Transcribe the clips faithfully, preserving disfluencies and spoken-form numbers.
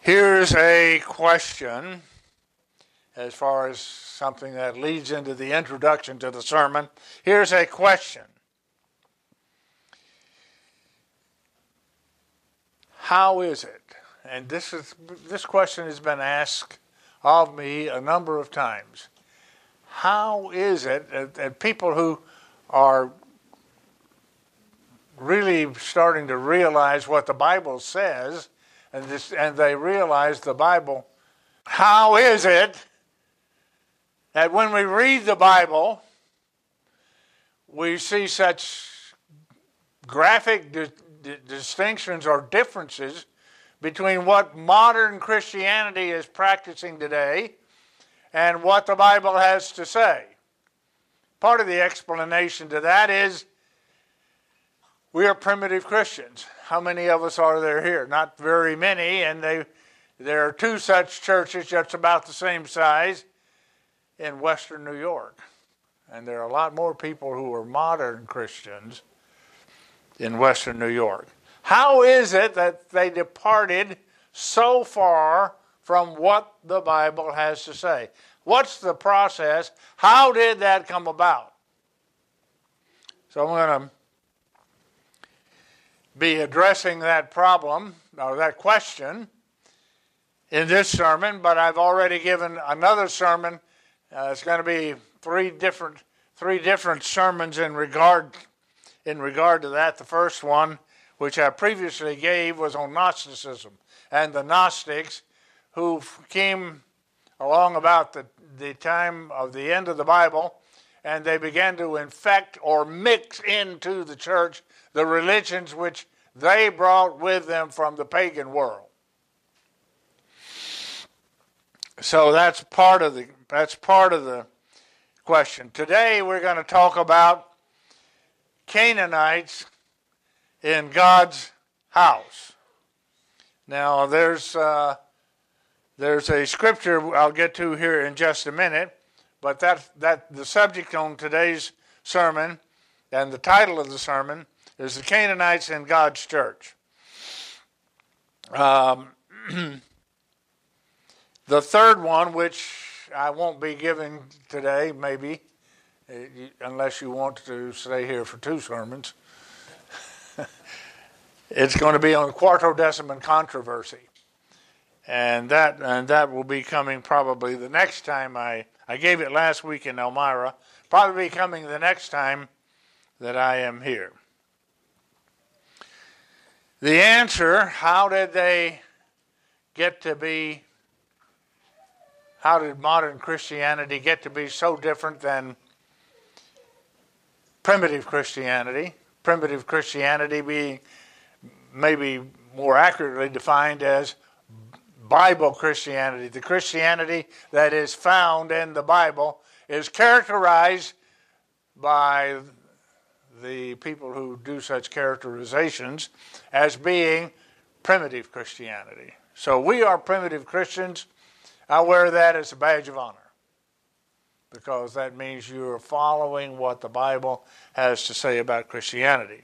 Here's a question as far as something that leads into the introduction to the sermon. Here's a question. How is it? And this is this question has been asked of me a number of times. How is it that, that people who are really starting to realize what the Bible says, and this, and they realize the Bible, how is it that when we read the Bible, we see such graphic di- di- distinctions or differences between what modern Christianity is practicing today and what the Bible has to say? Part of the explanation to that is we are primitive Christians. How many of us are there here? Not very many, and they, there are two such churches just about the same size in Western New York. And there are a lot more people who are modern Christians in Western New York. How is it that they departed so far from what the Bible has to say? What's the process? How did that come about? So I'm going to be addressing that problem, or that question, in this sermon, but I've already given another sermon. Uh, it's going to be three different three different sermons in regard in regard to that. The first one, which I previously gave, was on Gnosticism and the Gnostics, who came along about the, the time of the end of the Bible, and they began to infect or mix into the church the religions which they brought with them from the pagan world. So that's part of the that's part of the question. Today we're going to talk about Canaanites in God's house. Now there's uh, there's a scripture I'll get to here in just a minute, but that that the subject on today's sermon and the title of the sermon is the Canaanites in God's church. Um, the third one, which I won't be giving today, maybe, unless you want to stay here for two sermons, it's going to be on Quartodeciman controversy. And that and that will be coming probably the next time I, I gave it last week in Elmira, probably coming the next time that I am here. The answer, how did they get to be, how did modern Christianity get to be so different than primitive Christianity? Primitive Christianity being maybe more accurately defined as Bible Christianity. The Christianity that is found in the Bible is characterized by the people who do such characterizations as being primitive Christianity. So we are primitive Christians. I wear that as a badge of honor, because that means you are following what the Bible has to say about Christianity.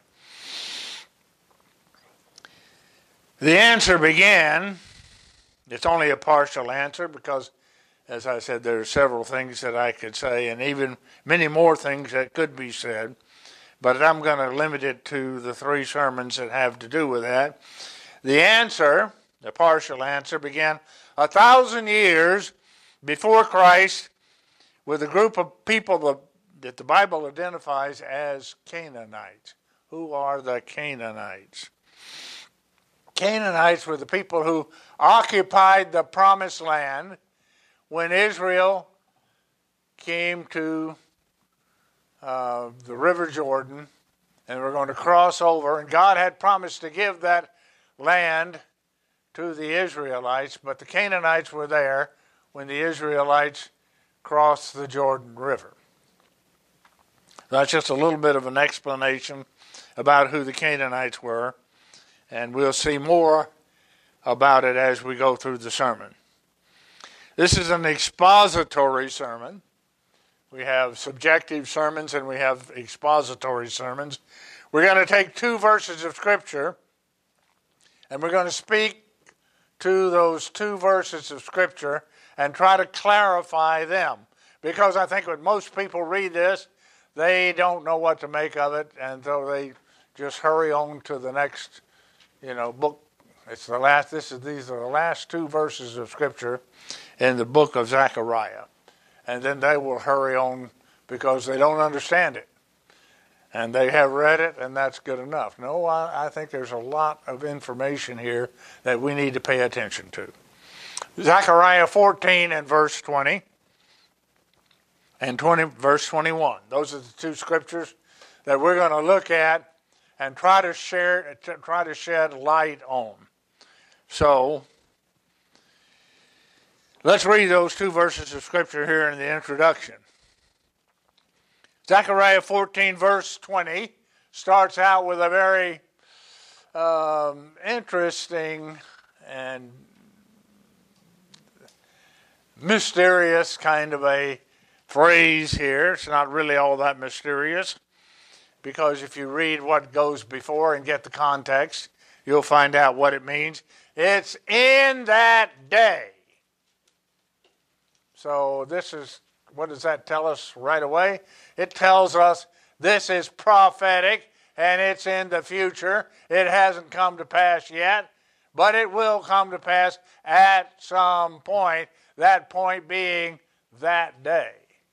The answer began, it's only a partial answer because, as I said, there are several things that I could say and even many more things that could be said. But I'm going to limit it to the three sermons that have to do with that. The answer, the partial answer, began a thousand years before Christ with a group of people that the Bible identifies as Canaanites. Who are the Canaanites? Canaanites were the people who occupied the promised land when Israel came to Uh, the River Jordan, and we're going to cross over. And God had promised to give that land to the Israelites, but the Canaanites were there when the Israelites crossed the Jordan River. That's just a little bit of an explanation about who the Canaanites were, and we'll see more about it as we go through the sermon. This is an expository sermon. We have subjective sermons and we have expository sermons. We're going to take two verses of Scripture and we're going to speak to those two verses of Scripture and try to clarify them. Because I think when most people read this, they don't know what to make of it, and so they just hurry on to the next, you know, book. It's the last. This is these are the last two verses of Scripture in the book of Zechariah, and then they will hurry on because they don't understand it, and they have read it, and that's good enough. No, I, I think there's a lot of information here that we need to pay attention to. Zechariah fourteen and verse twenty. And twenty, verse twenty-one. Those are the two scriptures that we're going to look at and try to share, try to shed light on. So, let's read those two verses of Scripture here in the introduction. Zechariah fourteen, verse twenty, starts out with a very um, interesting and mysterious kind of a phrase here. It's not really all that mysterious, because if you read what goes before and get the context, you'll find out what it means. It's in that day. So this is, what does that tell us right away? It tells us this is prophetic and it's in the future. It hasn't come to pass yet, but it will come to pass at some point, that point being that day.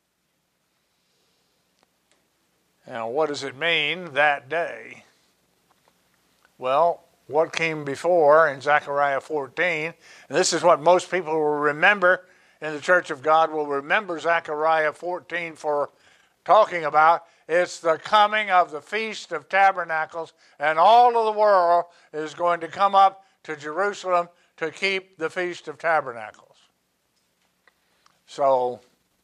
Now, what does it mean, that day? Well, what came before in Zechariah fourteen, and this is what most people will remember in the Church of God, will remember Zechariah fourteen for talking about. It's the coming of the Feast of Tabernacles, and all of the world is going to come up to Jerusalem to keep the Feast of Tabernacles. So,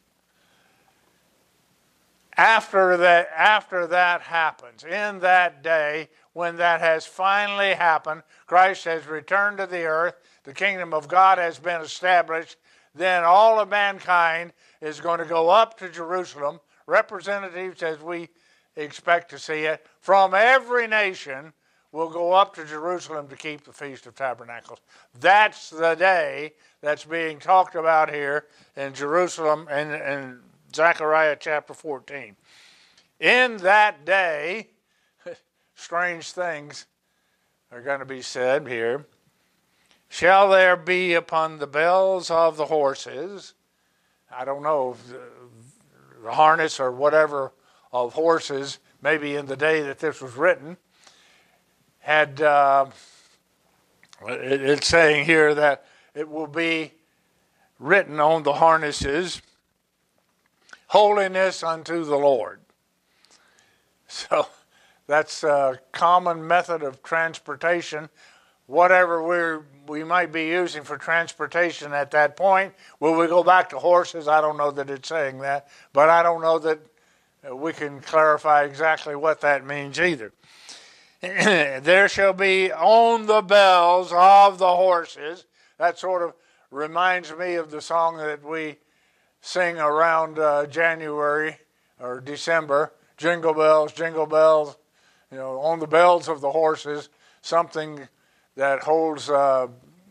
After that, after that happens, in that day, when that has finally happened, Christ has returned to the earth, the kingdom of God has been established, then all of mankind is going to go up to Jerusalem, representatives, as we expect to see it, from every nation will go up to Jerusalem to keep the Feast of Tabernacles. That's the day that's being talked about here in Jerusalem and in Zechariah chapter fourteen. In that day, strange things are going to be said here. Shall there be upon the bells of the horses, I don't know, the, the harness or whatever of horses, maybe in the day that this was written, had, uh, it, it's saying here that it will be written on the harnesses, holiness unto the Lord. So that's a common method of transportation. Whatever we're, we might be using for transportation at that point, will we go back to horses? I don't know that it's saying that, but I don't know that we can clarify exactly what that means either. There shall be on the bells of the horses. That sort of reminds me of the song that we sing around uh, January or December, jingle bells, jingle bells, you know, on the bells of the horses, something that holds uh,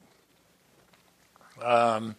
um,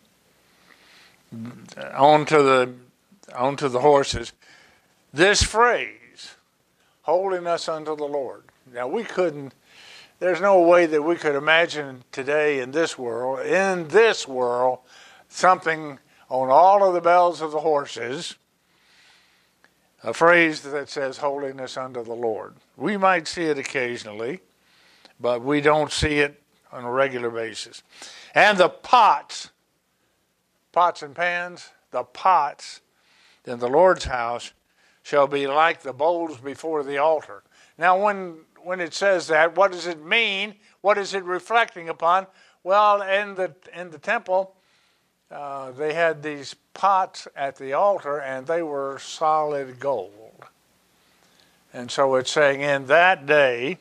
onto the onto the horses. This phrase, holiness unto the Lord. Now we couldn't. There's no way that we could imagine today in this world, in this world, something on all of the bells of the horses, a phrase that says holiness unto the Lord. We might see it occasionally, but we don't see it on a regular basis. And the pots, pots and pans, the pots in the Lord's house shall be like the bowls before the altar. Now when, when it says that, what does it mean? What is it reflecting upon? Well, in the in the temple, Uh, they had these pots at the altar, and they were solid gold. And so it's saying in that day,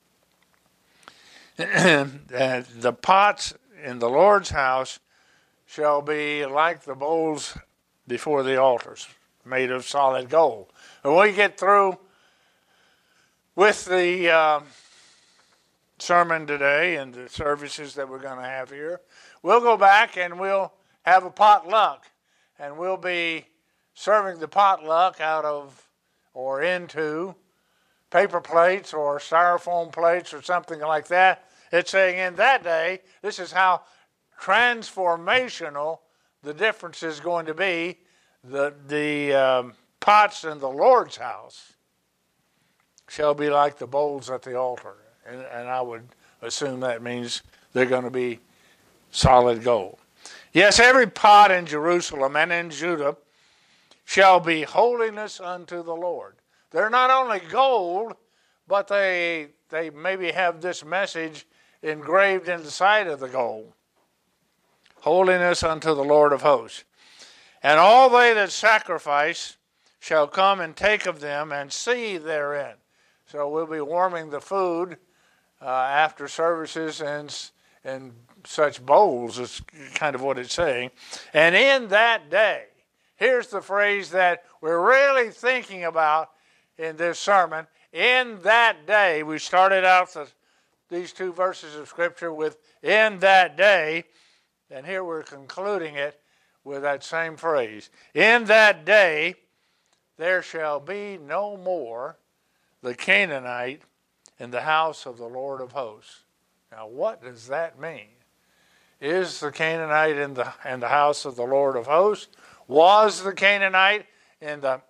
that the pots in the Lord's house shall be like the bowls before the altars, made of solid gold. And when we get through with the uh, sermon today and the services that we're going to have here, we'll go back and we'll have a potluck. And we'll be serving the potluck out of or into paper plates or styrofoam plates or something like that. It's saying in that day, this is how transformational the difference is going to be. The, the um, pots in the Lord's house shall be like the bowls at the altar. And, and I would assume that means they're going to be solid gold. Yes, every pot in Jerusalem and in Judah shall be holiness unto the Lord. They're not only gold, but they they maybe have this message engraved in the side of the gold. Holiness unto the Lord of hosts. And all they that sacrifice shall come and take of them and see therein. So we'll be warming the food uh, after services and and such bowls is kind of what it's saying. And in that day, here's the phrase that we're really thinking about in this sermon. In that day, we started out the, these two verses of Scripture with in that day, and here we're concluding it with that same phrase. In that day, there shall be no more the Canaanite in the house of the Lord of hosts. Now, what does that mean? Is the Canaanite in the in the house of the Lord of hosts? Was the Canaanite in the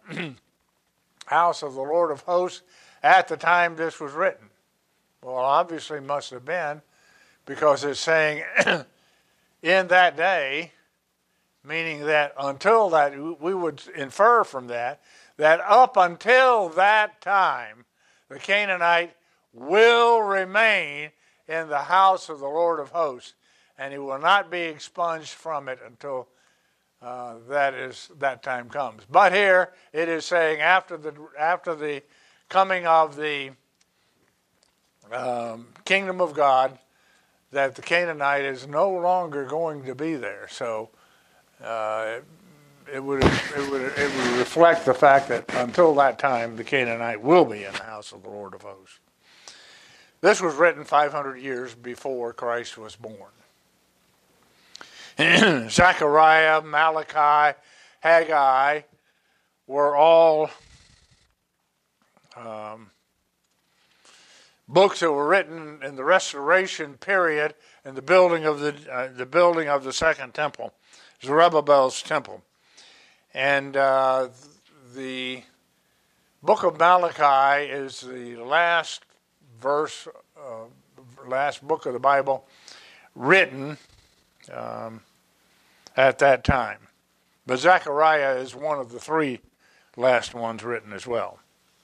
house of the Lord of hosts at the time this was written? Well, obviously must have been, because it's saying in that day, meaning that until that, we would infer from that, that up until that time, the Canaanite will remain in the house of the Lord of hosts, and he will not be expunged from it until uh, that is that time comes. But here it is saying after the after the coming of the um, kingdom of God, that the Canaanite is no longer going to be there. So uh, it would it would it would reflect the fact that until that time, the Canaanite will be in the house of the Lord of hosts. This was written five hundred years before Christ was born. Zechariah, Malachi, Haggai were all um, books that were written in the restoration period and the building of the uh, the building of the second temple, Zerubbabel's temple, and uh, the book of Malachi is the last verse, uh, last book of the Bible written um, at that time. But Zechariah is one of the three last ones written as well.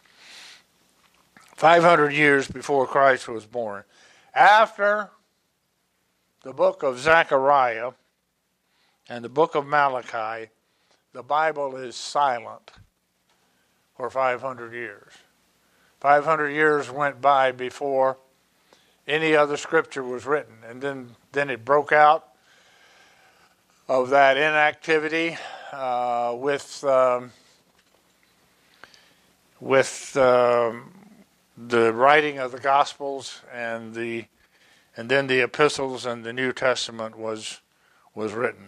five hundred years before Christ was born. After the book of Zechariah and the book of Malachi, the Bible is silent for five hundred years. five hundred years went by before any other scripture was written. And then, then it broke out of that inactivity uh, with um, with um, the writing of the Gospels and the and then the epistles and the New Testament was was written.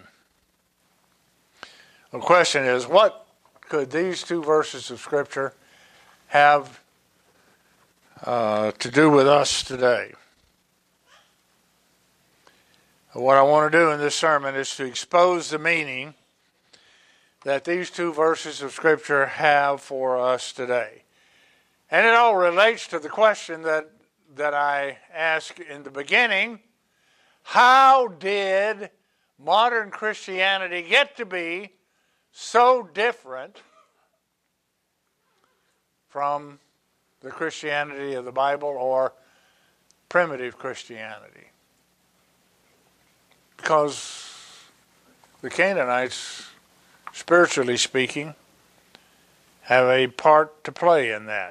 The question is, what could these two verses of Scripture have uh, to do with us today? What I want to do in this sermon is to expose the meaning that these two verses of Scripture have for us today. And it all relates to the question that, that I asked in the beginning: how did modern Christianity get to be so different from the Christianity of the Bible or primitive Christianity? Because the Canaanites, spiritually speaking, have a part to play in that.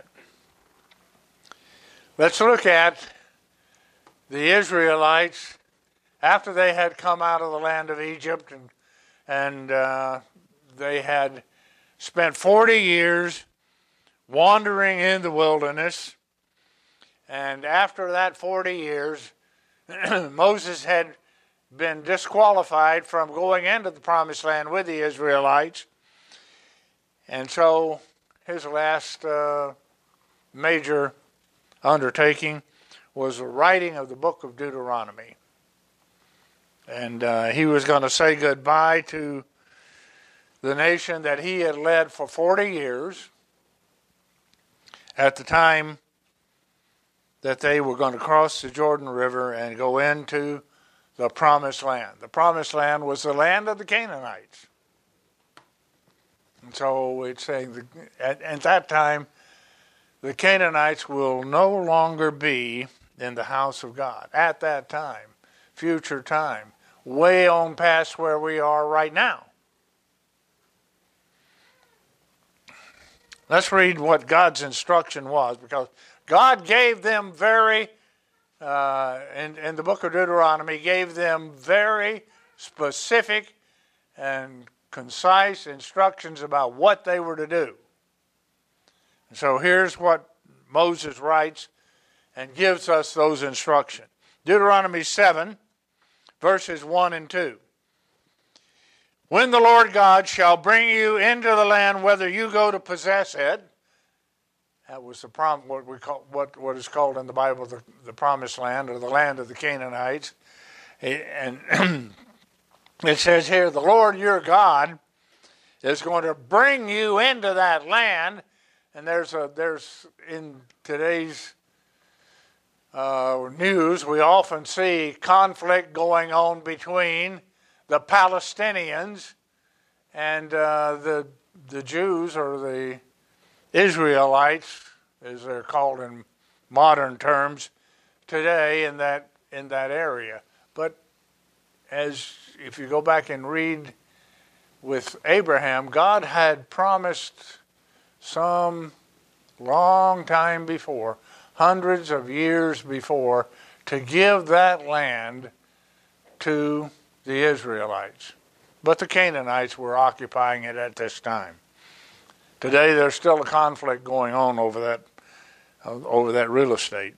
Let's look at the Israelites after they had come out of the land of Egypt and, and uh, they had spent forty years wandering in the wilderness, And after that forty years, Moses had been disqualified from going into the promised land with the Israelites. And so his last uh, major undertaking was the writing of the book of Deuteronomy. And uh, he was going to say goodbye to the nation that he had led for forty years at the time that they were going to cross the Jordan River and go into the promised land. The promised land was the land of the Canaanites. And so it's saying that at, at that time, the Canaanites will no longer be in the house of God. At that time, future time, way on past where we are right now. Let's read what God's instruction was, because God gave them very, uh, in, in the book of Deuteronomy, gave them very specific and concise instructions about what they were to do. And so here's what Moses writes and gives us those instructions. Deuteronomy seven, verses one and two. When the Lord God shall bring you into the land, whether you go to possess it, that was the prom, what we call what, what is called in the Bible the, the promised land, or the land of the Canaanites. And it says here, the Lord your God is going to bring you into that land. And there's a there's in today's uh, news, we often see conflict going on between the Palestinians and uh, the the Jews, or the Israelites, as they're called in modern terms today, in that in that area. But as if you go back and read with Abraham, God had promised some long time before, hundreds of years before, to give that land to the Israelites. But the Canaanites were occupying it at this time. Today there's still a conflict going on over that uh, over that real estate.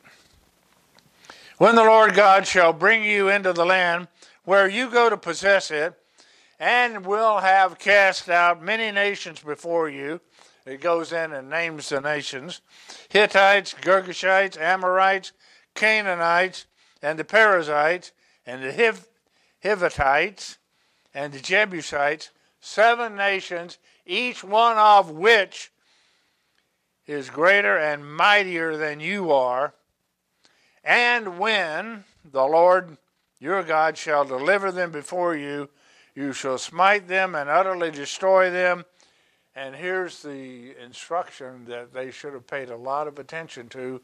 When the Lord God shall bring you into the land where you go to possess it, and will have cast out many nations before you. It goes in and names the nations: Hittites, Girgashites, Amorites, Canaanites, and the Perizzites, and the Hiv- Hivitites, and the Jebusites, seven nations, each one of which is greater and mightier than you are. And when the Lord your God shall deliver them before you, you shall smite them and utterly destroy them. And here's the instruction that they should have paid a lot of attention to.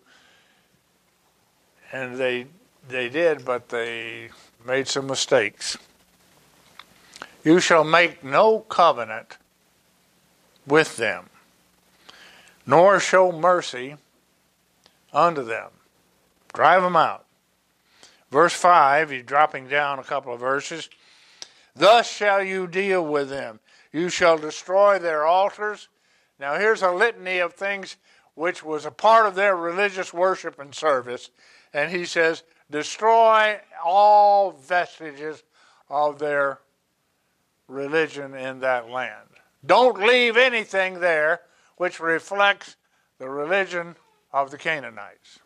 And they they did, but they made some mistakes. You shall make no covenant with them, nor show mercy unto them. Drive them out. Verse five, he's dropping down a couple of verses. Thus shall you deal with them. You shall destroy their altars. Now here's a litany of things which was a part of their religious worship and service. And he says, destroy all vestiges of their religion in that land. Don't leave anything there which reflects the religion of the Canaanites.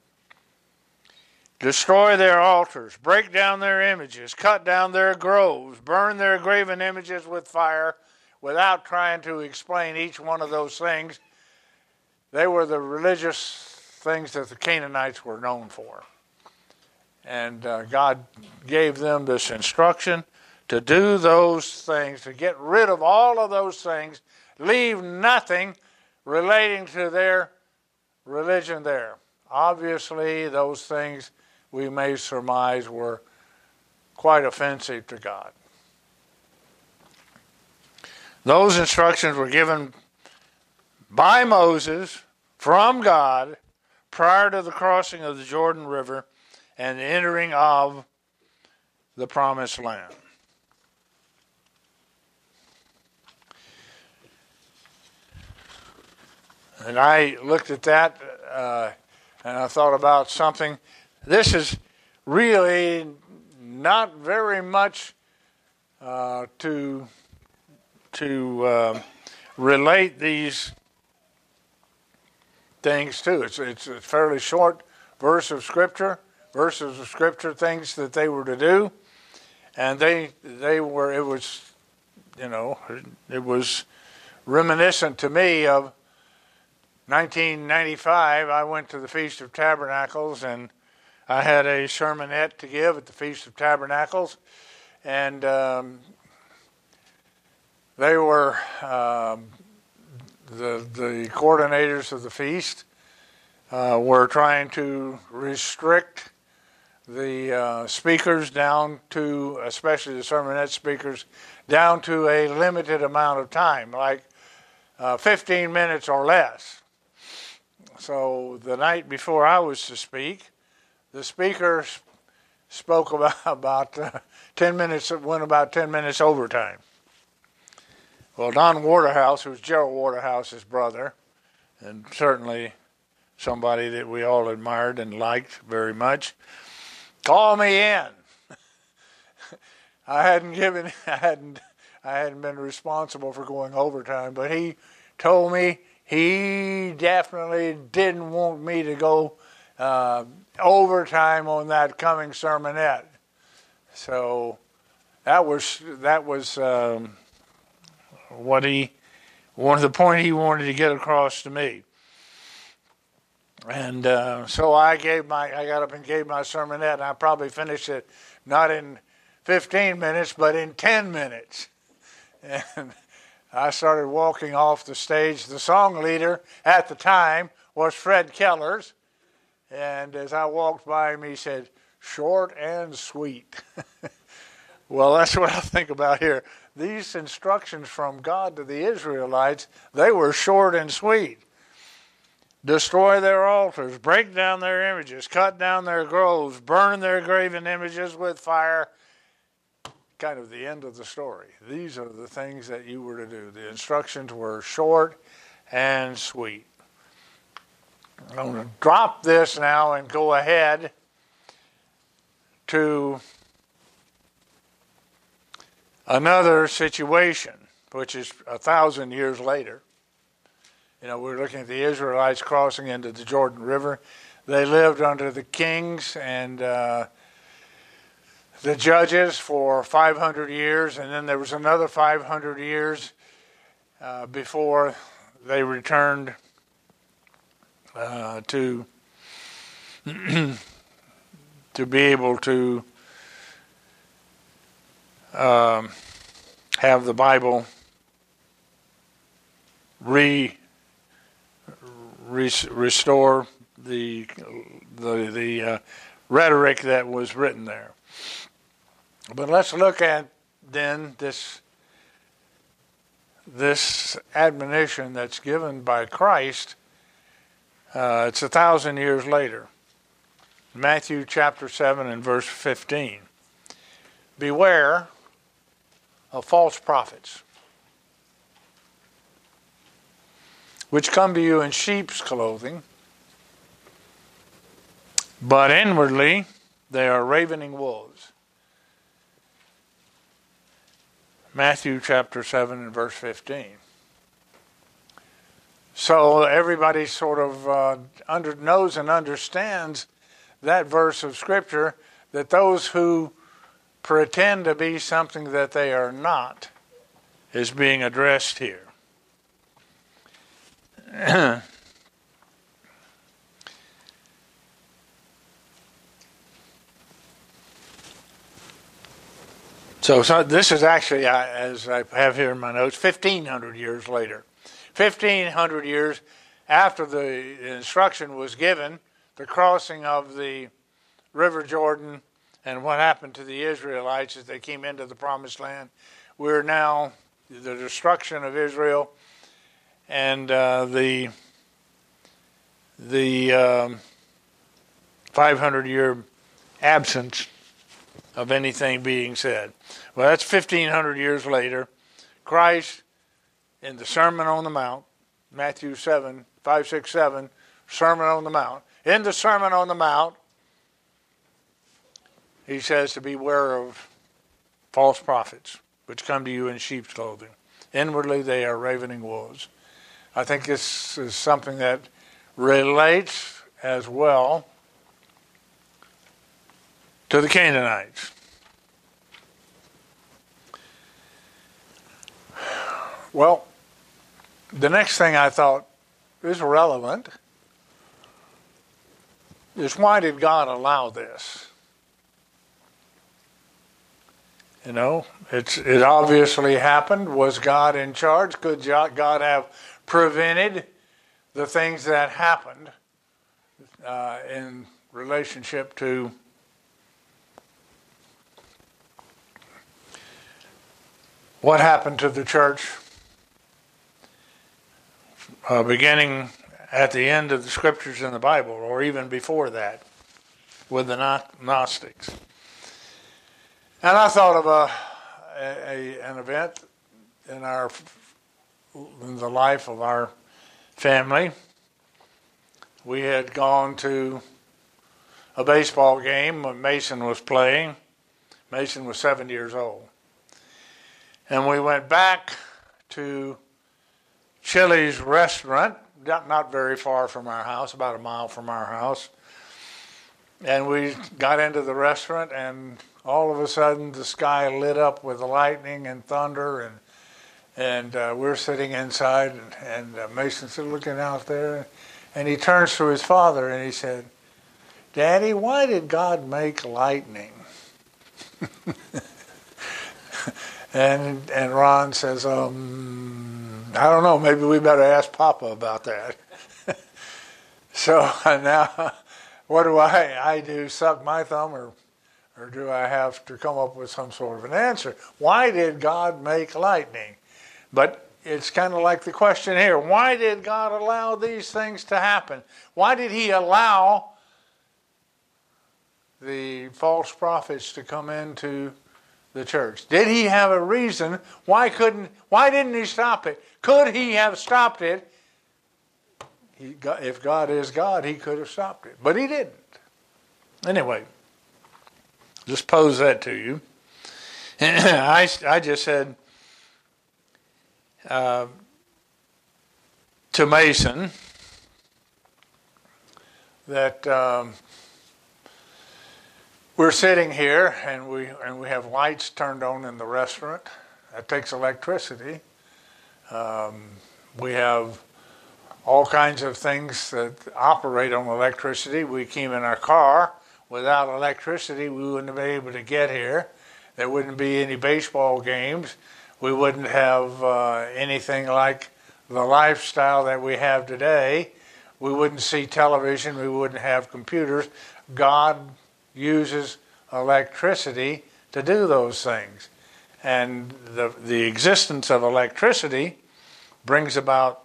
Destroy their altars, break down their images, cut down their groves, burn their graven images with fire, without trying to explain each one of those things. They were the religious things that the Canaanites were known for. And uh, God gave them this instruction to do those things, to get rid of all of those things, leave nothing relating to their religion there. Obviously, those things we may surmise were quite offensive to God. Those instructions were given by Moses from God prior to the crossing of the Jordan River and the entering of the Promised Land. And I looked at that uh, and I thought about something. This is really not very much uh, to to uh, relate these things to. It's it's a fairly short verse of Scripture, verses of Scripture, things that they were to do, and they they were. It was, you know, it was reminiscent to me of nineteen ninety-five. I went to the Feast of Tabernacles, and I had a sermonette to give at the Feast of Tabernacles, and um, they were um, the the coordinators of the feast uh, were trying to restrict the uh, speakers down to, especially the sermonette speakers, down to a limited amount of time, like uh, fifteen minutes or less. So the night before I was to speak, the speaker spoke about, about uh, ten minutes, went about ten minutes overtime. Well, Don Waterhouse, who was Gerald Waterhouse's brother, and certainly somebody that we all admired and liked very much, called me in. I hadn't given, I hadn't, I hadn't been responsible for going overtime, but he told me he definitely didn't want me to go uh, overtime on that coming sermonette. So that was that was um, what he one of the point he wanted to get across to me. And uh, so I gave my I got up and gave my sermonette, and I probably finished it not in fifteen minutes, but in ten minutes. And I started walking off the stage. The song leader at the time was Fred Kellers. And as I walked by him, he said, "Short and sweet." Well, that's what I think about here. These instructions from God to the Israelites, they were short and sweet. Destroy their altars, break down their images, cut down their groves, burn their graven images with fire. Kind of the end of the story. These are the things that you were to do. The instructions were short and sweet. I'm going to drop this now and go ahead to another situation, which is a thousand years later. You know, we're looking at the Israelites crossing into the Jordan River. They lived under the kings and uh, the judges for five hundred years, and then there was another five hundred years uh, before they returned uh, to to be able to um, have the Bible re, re restore the the the uh, rhetoric that was written there. But let's look at then this this admonition that's given by Christ. Uh, it's a thousand years later. Matthew chapter seven and verse fifteen. Beware of false prophets, which come to you in sheep's clothing, but inwardly they are ravening wolves. Matthew chapter seven and verse fifteen. So everybody sort of uh, under, knows and understands that verse of Scripture, that those who pretend to be something that they are not is being addressed here. So, so this is actually, as I have here in my notes, fifteen hundred years later. fifteen hundred years after the instruction was given, the crossing of the River Jordan and what happened to the Israelites as they came into the Promised Land. We're now, the destruction of Israel and uh, the, the um, five hundred year absence of anything being said. Well, that's fifteen hundred years later. Christ, in the Sermon on the Mount, Matthew seven, five, six, seven, Sermon on the Mount, in the Sermon on the Mount, he says to beware of false prophets, which come to you in sheep's clothing. Inwardly they are ravening wolves. I think this is something that relates as well to the Canaanites. Well, the next thing I thought is relevant is, why did God allow this? You know, it's it obviously happened. Was God in charge? Could God have prevented the things that happened uh, in relationship to what happened to the church uh, beginning at the end of the scriptures in the Bible, or even before that, with the Gnostics? And I thought of a, a an event in our in the life of our family. We had gone to a baseball game when Mason was playing. Mason was seven years old. And we went back to Chili's restaurant, not very far from our house, about a mile from our house. And we got into the restaurant, and all of a sudden the sky lit up with lightning and thunder, and and uh, we're sitting inside, and, and uh, Mason's looking out there, and he turns to his father and he said, "Daddy, why did God make lightning?" and and Ron says, um, I don't know, maybe we better ask Papa about that. So now, what do I, I do, suck my thumb, or or do I have to come up with some sort of an answer? Why did God make lightning? But it's kind of like the question here. Why did God allow these things to happen? Why did he allow the false prophets to come into the church? Did he have a reason? Why couldn't, why didn't he stop it? Could he have stopped it? He, if God is God, he could have stopped it. But he didn't. Anyway, just pose that to you. I, I just said uh, to Mason that um, we're sitting here and we and we have lights turned on in the restaurant. That takes electricity. Um, we have all kinds of things that operate on electricity. We came in our car. Without electricity, we wouldn't have been able to get here. There wouldn't be any baseball games. We wouldn't have uh, anything like the lifestyle that we have today. We wouldn't see television. We wouldn't have computers. God uses electricity to do those things. And the the existence of electricity brings about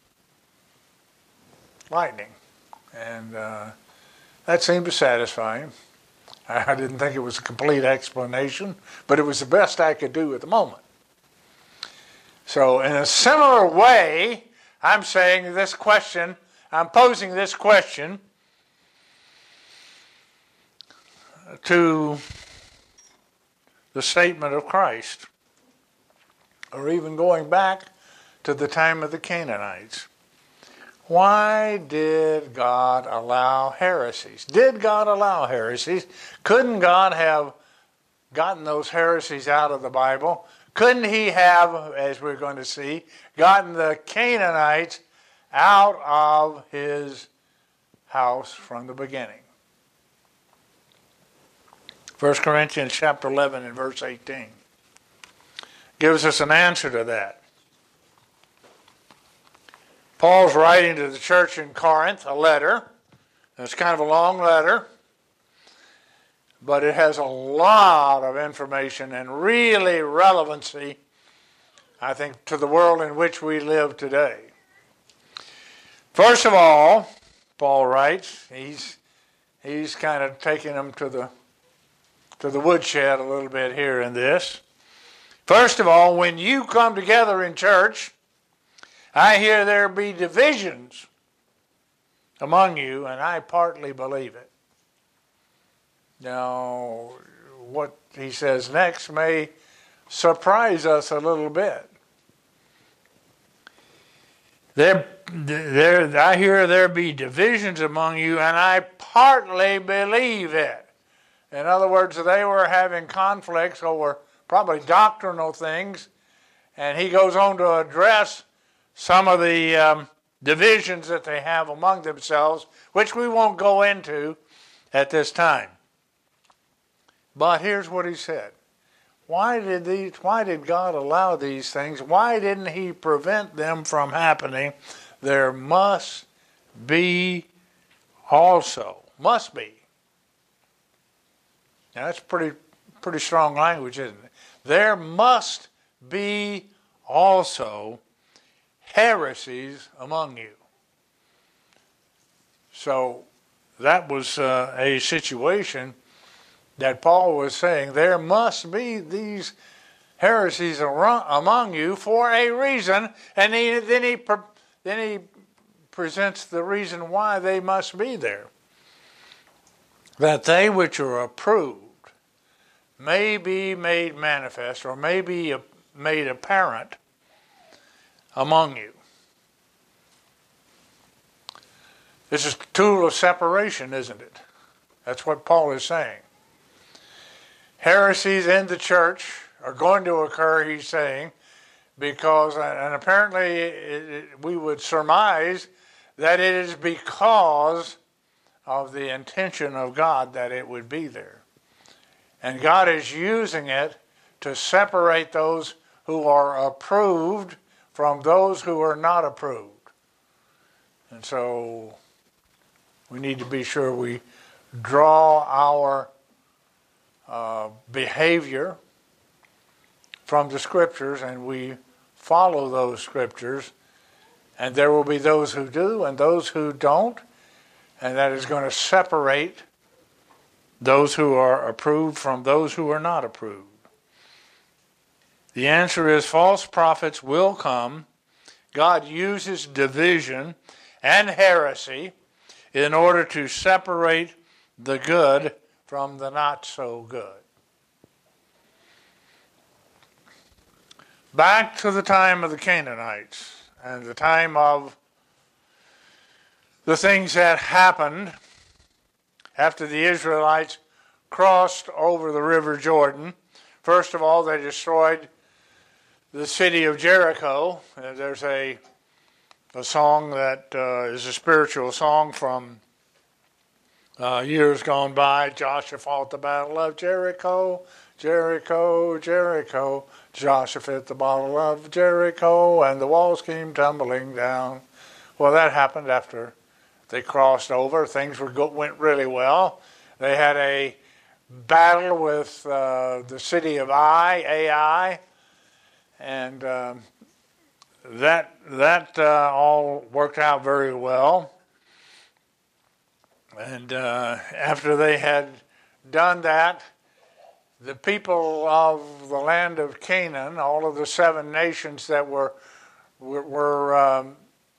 lightning. And uh, that seemed to satisfy him. I didn't think it was a complete explanation, but it was the best I could do at the moment. So in a similar way, I'm saying this question, I'm posing this question to the statement of Christ, or even going back to the time of the Canaanites. Why did God allow heresies? Did God allow heresies? Couldn't God have gotten those heresies out of the Bible? Couldn't he have, as we're going to see, gotten the Canaanites out of his house from the beginning? First Corinthians chapter eleven and verse eighteen gives us an answer to that. Paul's writing to the church in Corinth a letter. It's kind of a long letter, but it has a lot of information and really relevancy, I think, to the world in which we live today. First of all, Paul writes, he's he's kind of taking them to the to the woodshed a little bit here in this. First of all, when you come together in church, I hear there be divisions among you, and I partly believe it. Now, what he says next may surprise us a little bit. There, there, I hear there be divisions among you, and I partly believe it. In other words, they were having conflicts over probably doctrinal things, and he goes on to address some of the um, divisions that they have among themselves, which we won't go into at this time. But here's what he said. Why did these, why did God allow these things? Why didn't he prevent them from happening? There must be also. Must be. Now that's pretty pretty strong language, isn't it? There must be also heresies among you. So that was uh, a situation that Paul was saying, there must be these heresies among you for a reason, and he, then he then he presents the reason why they must be there. That they which are approved may be made manifest, or may be made apparent among you. This is a tool of separation, isn't it? That's what Paul is saying. Heresies in the church are going to occur, he's saying, because, and apparently it, it, we would surmise that it is because of the intention of God that it would be there. And God is using it to separate those who are approved from those who are not approved. And so we need to be sure we draw our uh, behavior from the Scriptures, and we follow those Scriptures. And there will be those who do and those who don't, and that is going to separate those who are approved from those who are not approved. The answer is false prophets will come. God uses division and heresy in order to separate the good from the not so good. Back to the time of the Canaanites and the time of the things that happened after the Israelites crossed over the river Jordan. First of all, they destroyed the city of Jericho. Uh, there's a a song that uh, is a spiritual song from uh, years gone by. Joshua fought the battle of Jericho, Jericho, Jericho. Joshua fought the battle of Jericho, and the walls came tumbling down. Well, that happened after they crossed over. Things were go- went really well. They had a battle with uh, the city of Ai, Ai, and um, that that uh, all worked out very well. And uh, after they had done that, the people of the land of Canaan, all of the seven nations that were were, were um,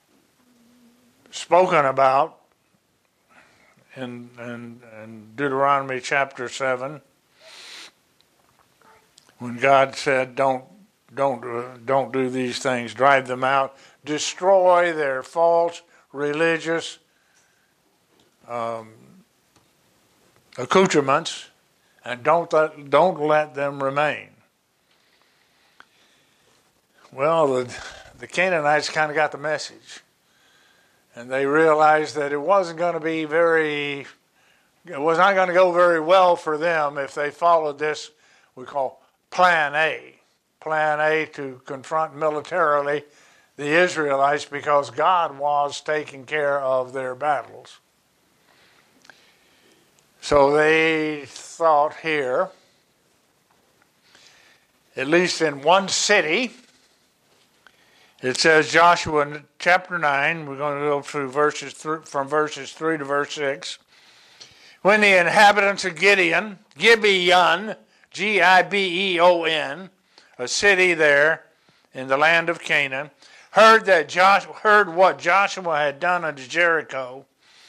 spoken about in, in, in Deuteronomy chapter seven, when God said, "Don't don't uh, don't do these things, drive them out, destroy their false religious um, accoutrements, and don't let, don't let them remain." Well, the the Canaanites kind of got the message. And they realized that it wasn't going to be very, it was not going to go very well for them if they followed this, we call Plan A. Plan A to confront militarily the Israelites, because God was taking care of their battles. So they thought here, at least in one city, it says Joshua in chapter nine, we're going to go through verses th- from verses three to verse six. When the inhabitants of Gibeon, Gibeon, G I B E O N, a city there in the land of Canaan, heard that Joshua, heard what Joshua had done unto Jericho,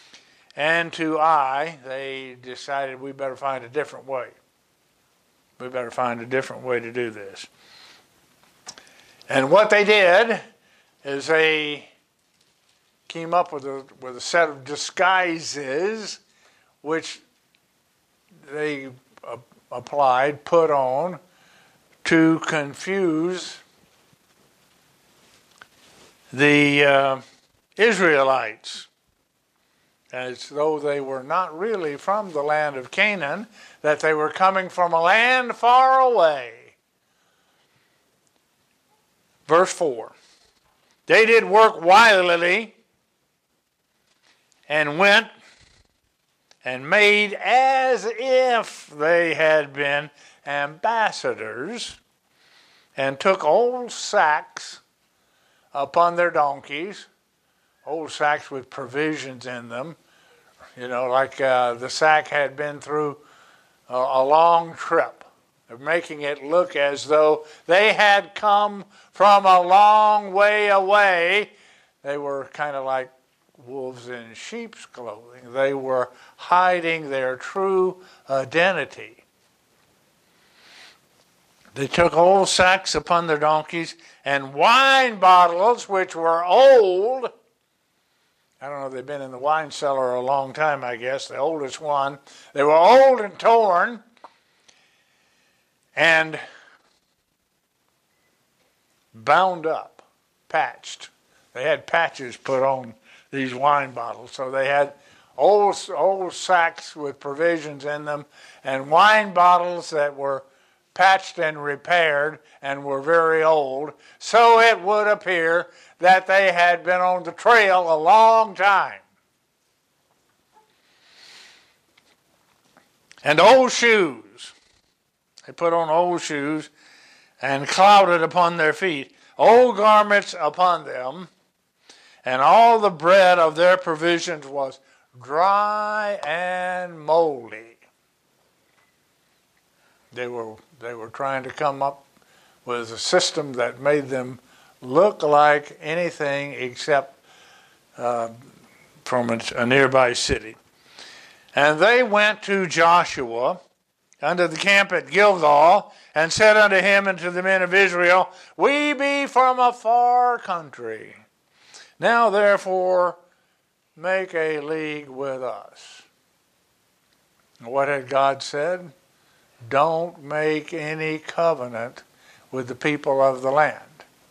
and to Ai, they decided we better find a different way. We better find a different way to do this. And what they did is they came up with a, with a set of disguises which they uh, applied, put on, to confuse the uh, Israelites, as though they were not really from the land of Canaan, that they were coming from a land far away. Verse four. They did work wilily and went and made as if they had been ambassadors, and took old sacks upon their donkeys, old sacks with provisions in them, you know, like uh, the sack had been through a, a long trip, making it look as though they had come from a long way away. They were kind of like wolves in sheep's clothing. They were hiding their true identity. They took old sacks upon their donkeys and wine bottles which were old. I don't know, they've been in the wine cellar a long time, I guess, the oldest one. They were old and torn and bound up, patched. They had patches put on these wine bottles. So they had old, old sacks with provisions in them and wine bottles that were patched and repaired and were very old. So it would appear that they had been on the trail a long time. And old shoes. They put on old shoes and clouded upon their feet, old garments upon them, and all the bread of their provisions was dry and moldy. They were, they were trying to come up with a system that made them look like anything except uh, from a, a nearby city. And they went to Joshua unto the camp at Gilgal, and said unto him and to the men of Israel, We be from a far country. Now therefore make a league with us. What had God said? Don't make any covenant with the people of the land.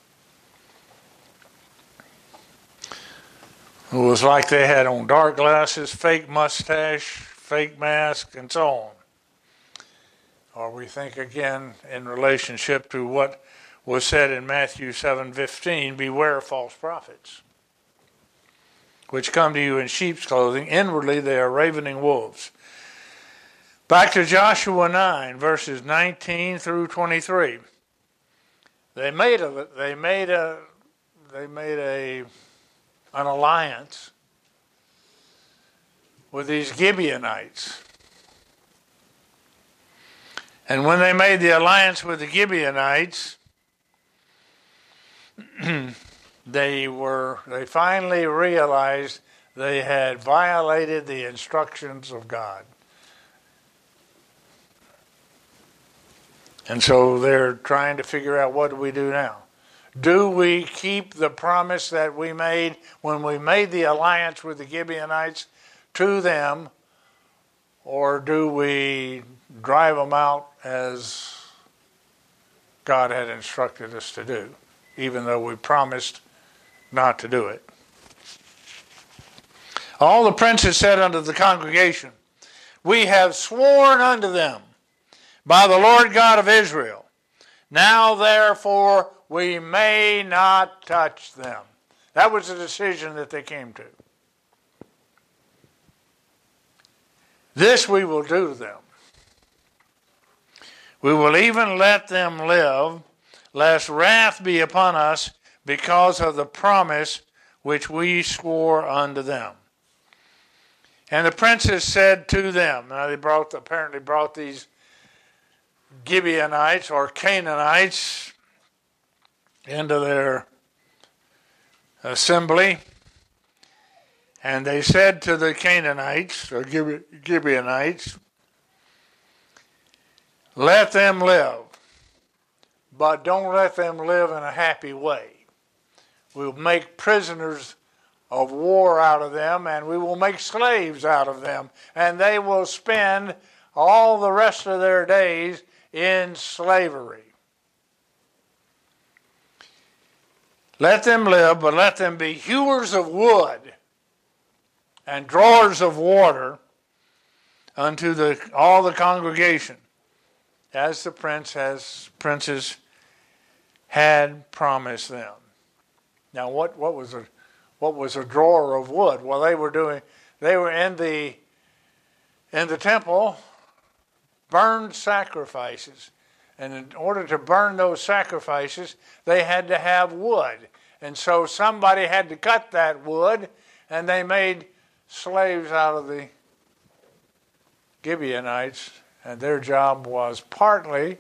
It was like they had on dark glasses, fake mustache, fake mask, and so on. Or we think again in relationship to what was said in Matthew seven fifteen, beware false prophets, which come to you in sheep's clothing, inwardly they are ravening wolves. Back to Joshua nine, verses nineteen through twenty-three. They made a they made a they made a an alliance with these Gibeonites. And when they made the alliance with the Gibeonites, they were they finally realized they had violated the instructions of God. And so they're trying to figure out, what do we do now? Do we keep the promise that we made when we made the alliance with the Gibeonites to them, or do we drive them out as God had instructed us to do, even though we promised not to do it? All the princes said unto the congregation, We have sworn unto them by the Lord God of Israel, now therefore we may not touch them. That was the decision that they came to. This we will do to them. We will even let them live, lest wrath be upon us because of the promise which we swore unto them. And the princes said to them, now they brought apparently brought these Gibeonites or Canaanites into their assembly, And they said to the Canaanites, or Gibeonites, let them live, but don't let them live in a happy way. We'll make prisoners of war out of them, and we will make slaves out of them, and they will spend all the rest of their days in slavery. Let them live, but let them be hewers of wood and drawers of water unto the all the congregation, as the prince has princes had promised them. Now, what, what was a what was a drawer of wood? Well, they were doing they were in the in the temple, burned sacrifices, and in order to burn those sacrifices, they had to have wood, and so somebody had to cut that wood, and they made slaves out of the Gibeonites, and their job was partly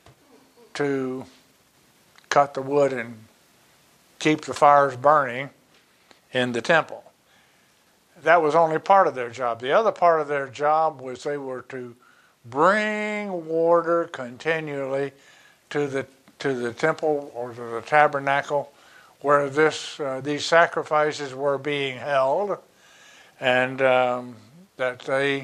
to cut the wood and keep the fires burning in the temple. That was only part of their job. The other part of their job was they were to bring water continually to the to the temple or to the tabernacle where this uh, these sacrifices were being held, and um, that they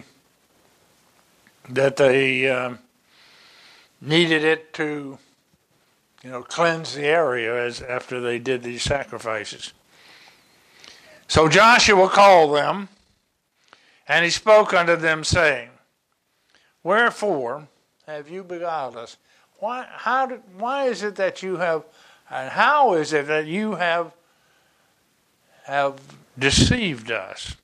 that they um, needed it to, you know, cleanse the area as after they did these sacrifices. So Joshua called them, and he spoke unto them, saying, wherefore have you beguiled us? Why, how did, why is it that you have, and how is it that you have, have deceived us,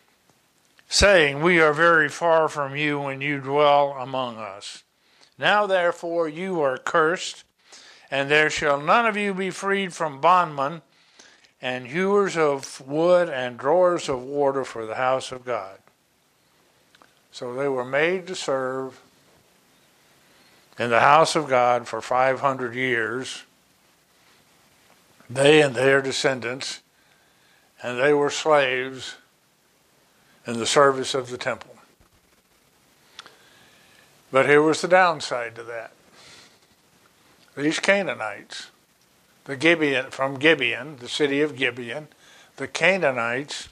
saying, we are very far from you when you dwell among us? Now therefore you are cursed, and there shall none of you be freed from bondmen, and hewers of wood and drawers of water for the house of God. So they were made to serve in the house of God for five hundred years, they and their descendants, and they were slaves in the service of the temple. But here was the downside to that. These Canaanites, the Gibeon, from Gibeon, the city of Gibeon, the Canaanites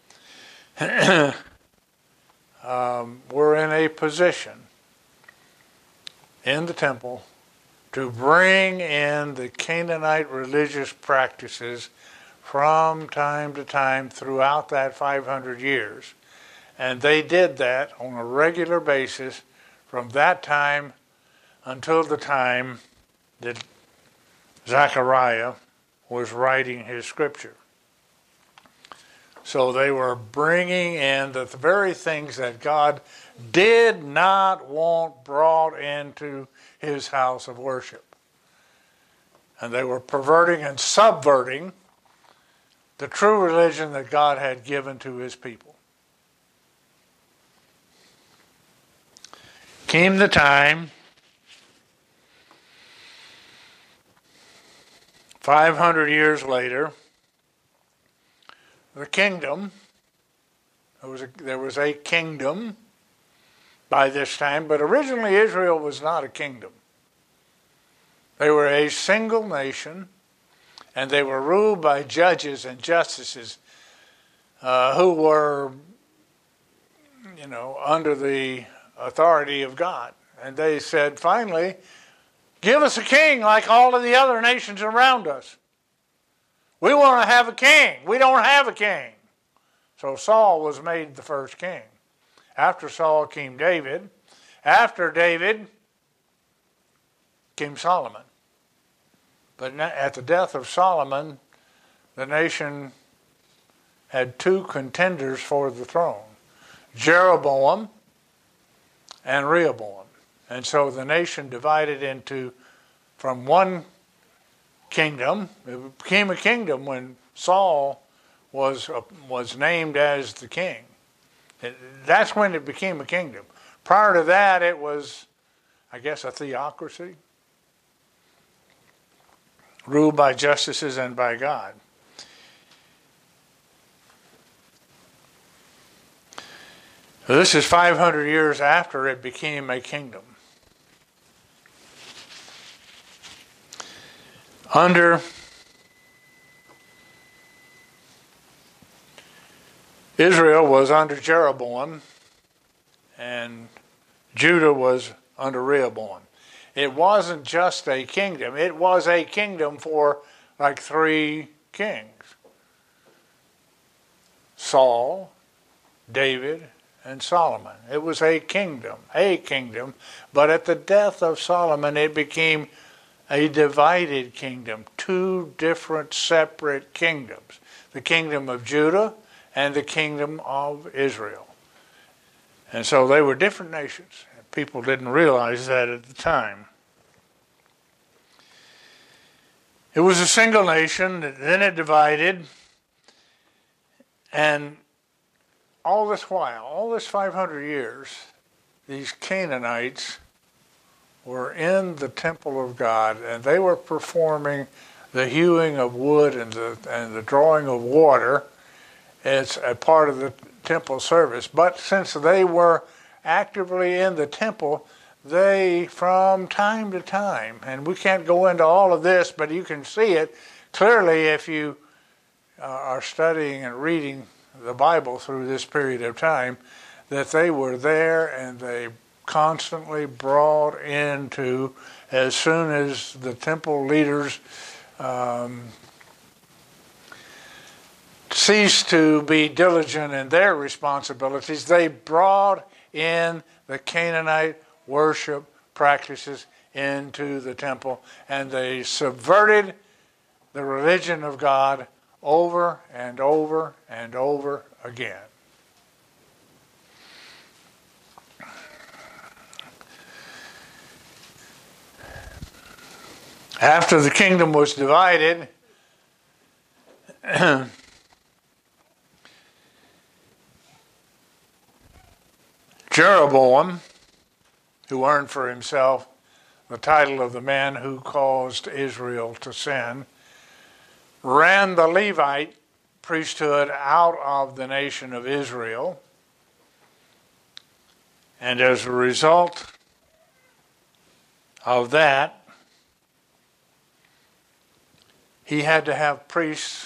um, were in a position in the temple to bring in the Canaanite religious practices from time to time throughout that five hundred years. And they did that on a regular basis from that time until the time that Zechariah was writing his scripture. So they were bringing in the very things that God did not want brought into his house of worship. And they were perverting and subverting the true religion that God had given to his people. Came the time, five hundred years later, the kingdom, there was, a, there was a kingdom by this time, but originally Israel was not a kingdom. They were a single nation, and they were ruled by judges and justices uh, who were, you know, under the authority of God. And they said, finally, give us a king like all of the other nations around us. We want to have a king. We don't have a king. So Saul was made the first king. After Saul came David. After David came Solomon. But at the death of Solomon, the nation had two contenders for the throne, Jeroboam and Rehoboam. And so the nation divided into, from one kingdom, it became a kingdom when Saul was uh, was named as the king. It, that's when it became a kingdom. Prior to that, it was, I guess, a theocracy, ruled by justices and by God. This is five hundred years after it became a kingdom. Under Israel was under Jeroboam, and Judah was under Rehoboam. It wasn't just a kingdom. It was a kingdom for like three kings. Saul, David, and Solomon. It was a kingdom, a kingdom. But at the death of Solomon, it became a divided kingdom. Two different separate kingdoms. The kingdom of Judah and the kingdom of Israel. And so they were different nations. People didn't realize that at the time. It was a single nation, then it divided, and all this while, all this five hundred years, these Canaanites were in the temple of God, and they were performing the hewing of wood and the, and the drawing of water. It's a part of the temple service. But since they were actively in the temple, they, from time to time, and we can't go into all of this, but you can see it clearly if you uh, are studying and reading the Bible through this period of time, that they were there and they constantly brought into, as soon as the temple leaders um, ceased to be diligent in their responsibilities, they brought in the Canaanite worship practices into the temple, and they subverted the religion of God over and over and over again. After the kingdom was divided, Jeroboam, who earned for himself the title of the man who caused Israel to sin, ran the Levite priesthood out of the nation of Israel. And as a result of that, he had to have priests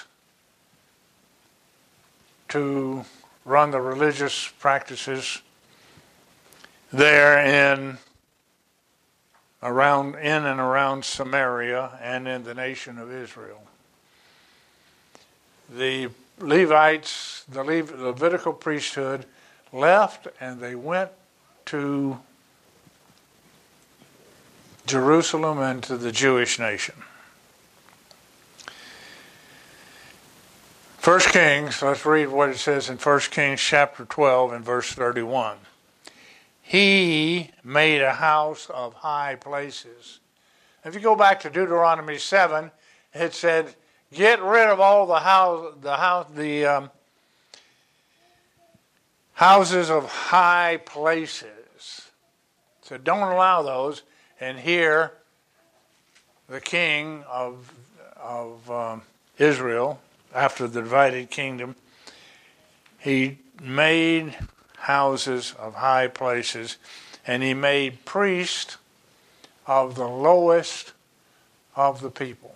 to run the religious practices there in around in and around Samaria and in the nation of Israel. The Levites, the Levitical priesthood, left and they went to Jerusalem and to the Jewish nation. First Kings, let's read what it says in First Kings chapter twelve and verse thirty-one. He made a house of high places. If you go back to Deuteronomy seven, it said, get rid of all the house, the house, the um, houses of high places. So don't allow those. And here, the king of of um, Israel, after the divided kingdom, he made houses of high places, and he made priests of the lowest of the people.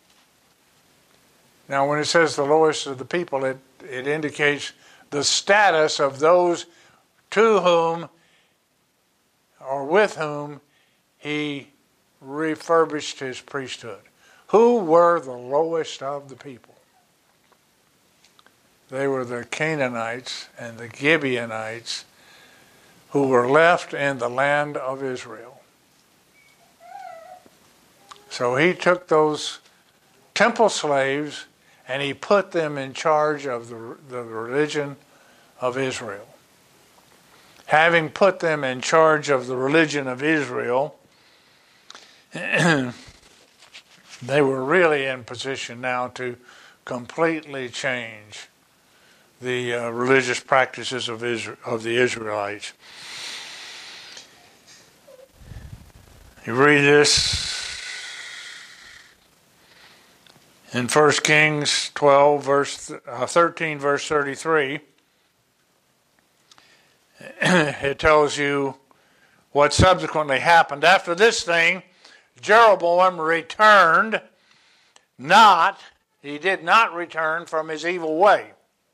Now, when it says the lowest of the people, it, it indicates the status of those to whom or with whom he refurbished his priesthood. Who were the lowest of the people? They were the Canaanites and the Gibeonites who were left in the land of Israel. So he took those temple slaves and he put them in charge of the, the religion of Israel. Having put them in charge of the religion of Israel, they were really in position now to completely change the uh, religious practices of Israel, of the Israelites. You read this in First Kings twelve, verse uh, thirteen, verse thirty-three. it tells you what subsequently happened. After this thing, Jeroboam returned not, he did not return from his evil way,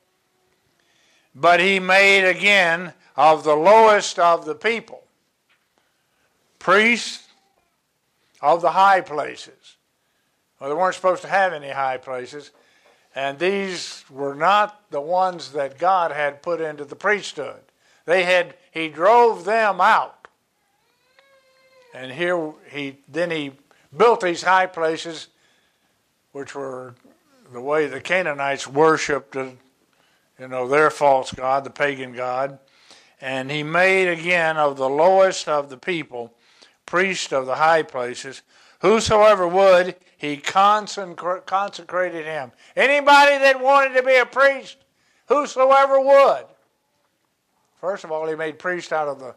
but he made again of the lowest of the people priests of the high places. Well, they weren't supposed to have any high places, and these were not the ones that God had put into the priesthood. They had, he drove them out. And here he, then he built these high places, which were the way the Canaanites worshipped, you know, their false god, the pagan god. And he made again of the lowest of the people priests of the high places. Whosoever would, he consecrated him. Anybody that wanted to be a priest, whosoever would. First of all, he made priests out of the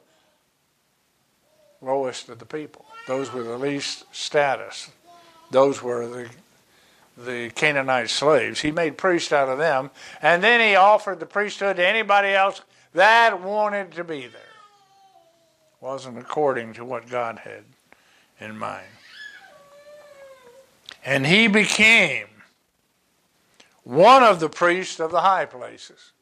lowest of the people. Those with the least status. Those were the, the Canaanite slaves. He made priests out of them. And then he offered the priesthood to anybody else that wanted to be there. Wasn't according to what God had in mind. And he became one of the priests of the high places.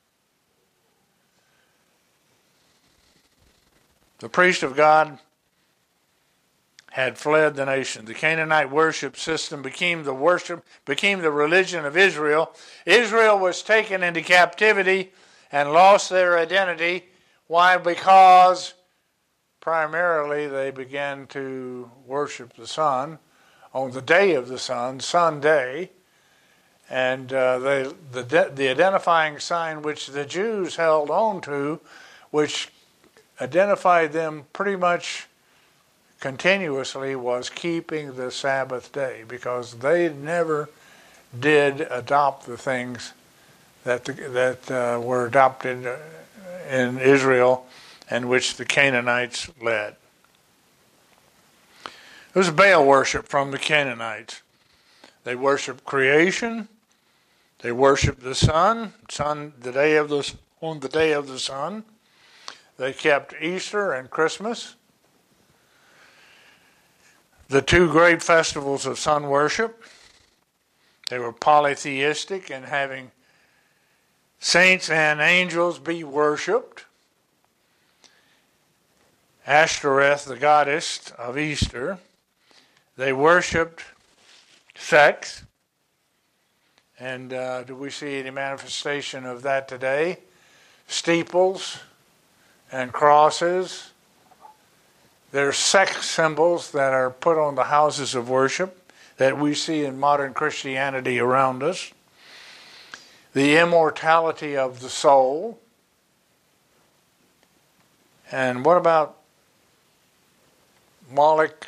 The priest of God had fled the nation. The Canaanite worship system became the worship, became the religion of Israel. Israel was taken into captivity and lost their identity. Why? Because primarily they began to worship the sun on the day of the sun, Sunday, and uh, they, the, the identifying sign which the Jews held on to, which identified them pretty much continuously, was keeping the Sabbath day, because they never did adopt the things that the, that uh, were adopted in Israel and which the Canaanites led. It was Baal worship from the Canaanites. They worshiped creation. They worshiped the sun, sun the day of the on the day of the sun. They kept Easter and Christmas, the two great festivals of sun worship. They were polytheistic in having saints and angels be worshipped. Ashtoreth, the goddess of Easter. They worshipped sex. And uh, do we see any manifestation of that today? Steeples and crosses. They're sex symbols that are put on the houses of worship that we see in modern Christianity around us. The immortality of the soul. And what about Moloch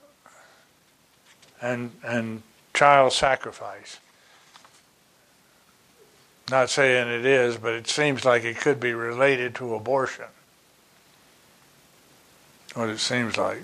and and child sacrifice? Not saying it is, but it seems like it could be related to abortion. What it seems like.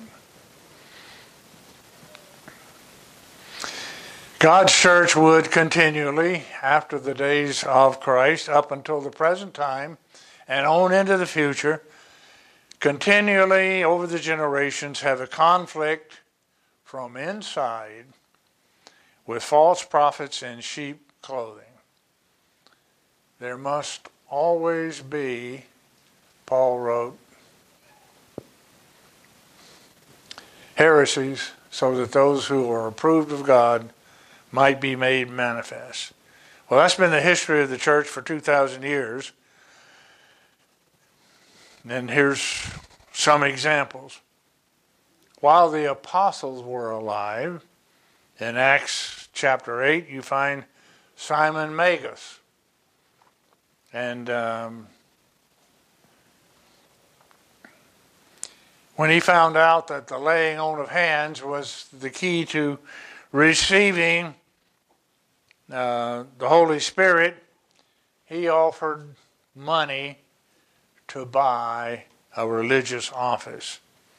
God's church would continually, after the days of Christ, up until the present time, and on into the future, continually over the generations have a conflict from inside with false prophets in sheep clothing. There must always be, Paul wrote, heresies, so that those who are approved of God might be made manifest. Well, that's been the history of the church for two thousand years. And here's some examples. While the apostles were alive, in Acts chapter eight, you find Simon Magus. And um, when he found out that the laying on of hands was the key to receiving uh, the Holy Spirit, he offered money to buy a religious office.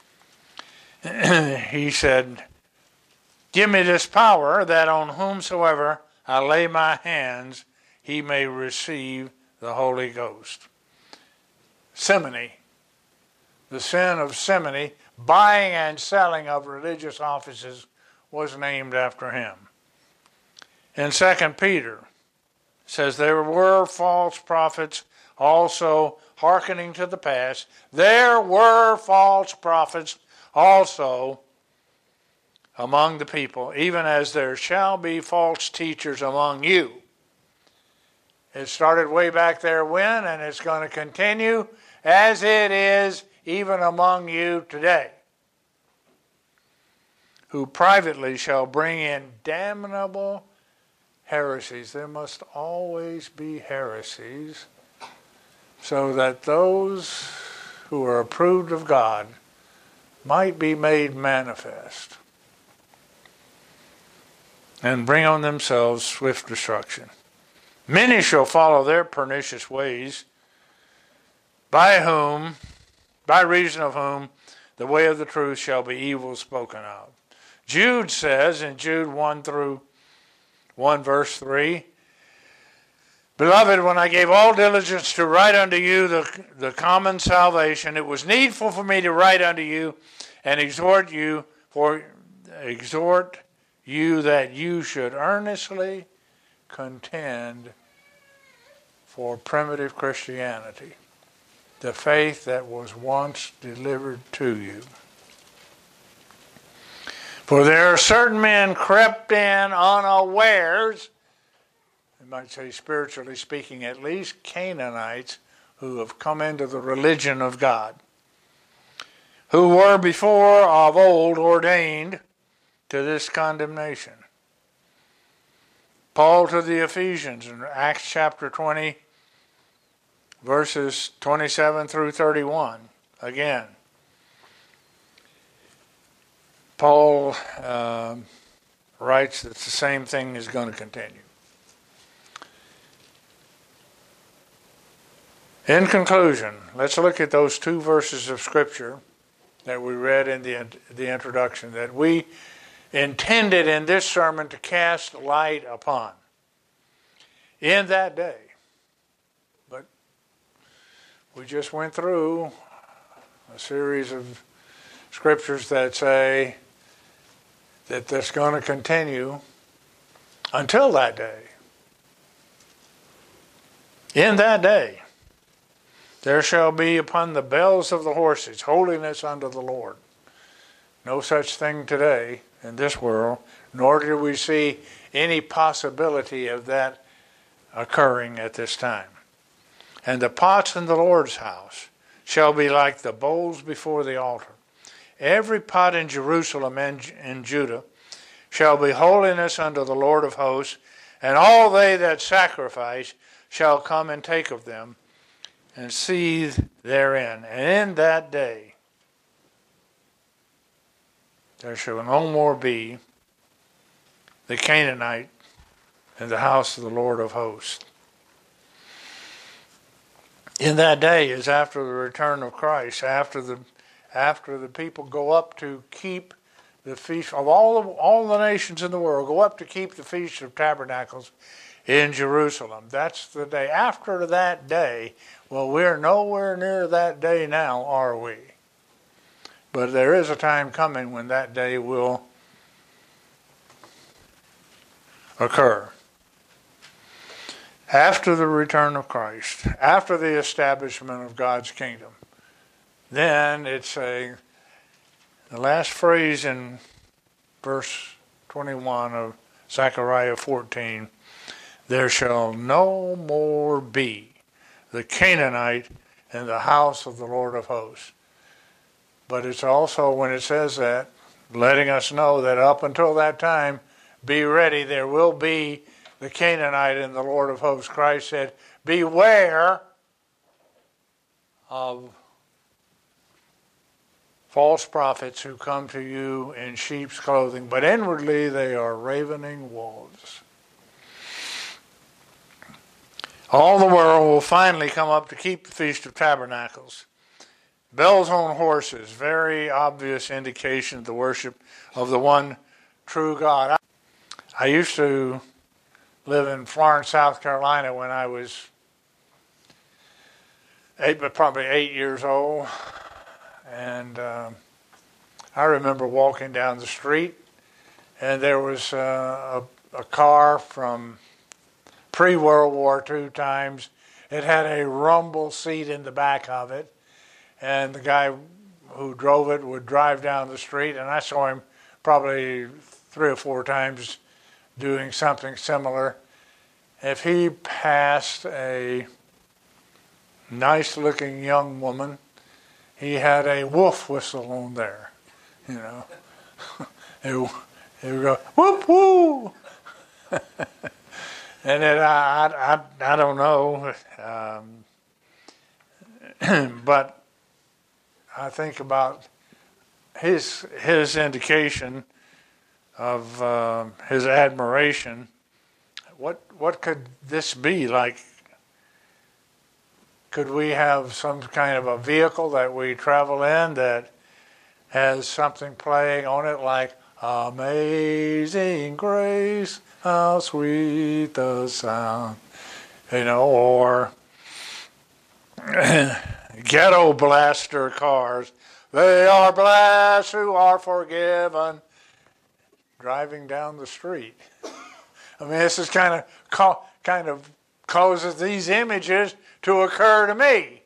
He said, "Give me this power, that on whomsoever I lay my hands, he may receive the Holy Ghost." simony. The sin of simony, buying and selling of religious offices, was named after him. In Second Peter, it says, there were false prophets also, hearkening to the past. There were false prophets also among the people, even as there shall be false teachers among you. It started way back there when, and it's going to continue as it is even among you today, who privately shall bring in damnable heresies. There must always be heresies, so that those who are approved of God might be made manifest and bring on themselves swift destruction. Many shall follow their pernicious ways, by whom, by reason of whom, the way of the truth shall be evil spoken of. Jude says in Jude one through one verse three, Beloved, when I gave all diligence to write unto you the, the common salvation, it was needful for me to write unto you and exhort you for exhort you that you should earnestly contend for primitive Christianity, the faith that was once delivered to you. For there are certain men crept in unawares, I might say spiritually speaking at least, Canaanites, who have come into the religion of God, who were before of old ordained to this condemnation. Paul to the Ephesians in Acts chapter twenty, verses twenty-seven through thirty-one. Again, Paul uh, writes that the same thing is going to continue. In conclusion, let's look at those two verses of Scripture that we read in the, the introduction that we intended in this sermon to cast light upon. In that day, but we just went through a series of scriptures that say that that's going to continue until that day. In that day, there shall be upon the bells of the horses holiness unto the Lord. No such thing today in this world, nor do we see any possibility of that occurring at this time. And the pots in the Lord's house shall be like the bowls before the altar. Every pot in Jerusalem and in Judah shall be holiness unto the Lord of hosts, and all they that sacrifice shall come and take of them, and seethe therein. And in that day there shall no more be the Canaanite in the house of the Lord of hosts. In that day is after the return of Christ, after the after the people go up to keep the feast of all of all the nations in the world, go up to keep the Feast of Tabernacles in Jerusalem. That's the day. After that day, well, we're nowhere near that day now, are we? But there is a time coming when that day will occur. After the return of Christ, after the establishment of God's kingdom, then it's a, the last phrase in verse twenty-one of Zechariah fourteen, there shall no more be the Canaanite in the house of the Lord of hosts. But it's also, when it says that, letting us know that up until that time, be ready, there will be the Canaanite in the Lord of hosts. Christ said, beware of false prophets who come to you in sheep's clothing, but inwardly they are ravening wolves. All the world will finally come up to keep the Feast of Tabernacles. Bells on horses, very obvious indication of the worship of the one true God. I used to live in Florence, South Carolina when I was eight, but probably eight years old. And um, I remember walking down the street, and there was uh, a, a car from pre-World War Two times. It had a rumble seat in the back of it, and the guy who drove it would drive down the street, and I saw him probably three or four times doing something similar. If he passed a nice-looking young woman, he had a wolf whistle on there, you know. it, it would go, whoop, whoo! And then I, I, I don't know, um, but I think about his his indication of uh, his admiration. What what could this be like? Could we have some kind of a vehicle that we travel in that has something playing on it like Amazing Grace, how sweet the sound, you know, or ghetto blaster cars. They are blessed who are forgiven. Driving down the street. I mean, this is kind of kind of causes these images to occur to me.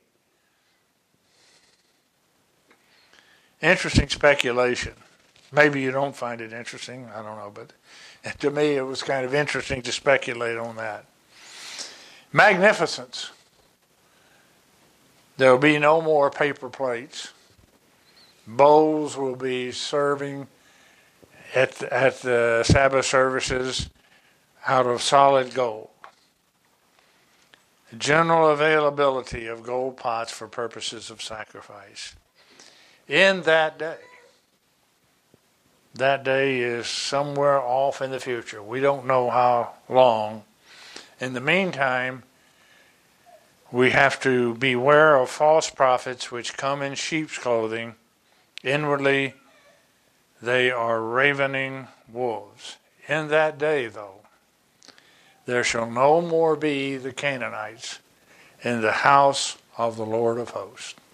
Interesting speculation. Maybe you don't find it interesting. I don't know, but to me, it was kind of interesting to speculate on that. Magnificence. There will be no more paper plates. Bowls will be serving at the, at the Sabbath services out of solid gold. General availability of gold pots for purposes of sacrifice. In that day, that day is somewhere off in the future. We don't know how long. In the meantime, we have to beware of false prophets which come in sheep's clothing. Inwardly, they are ravening wolves. In that day, though, there shall no more be the Canaanites in the house of the Lord of hosts.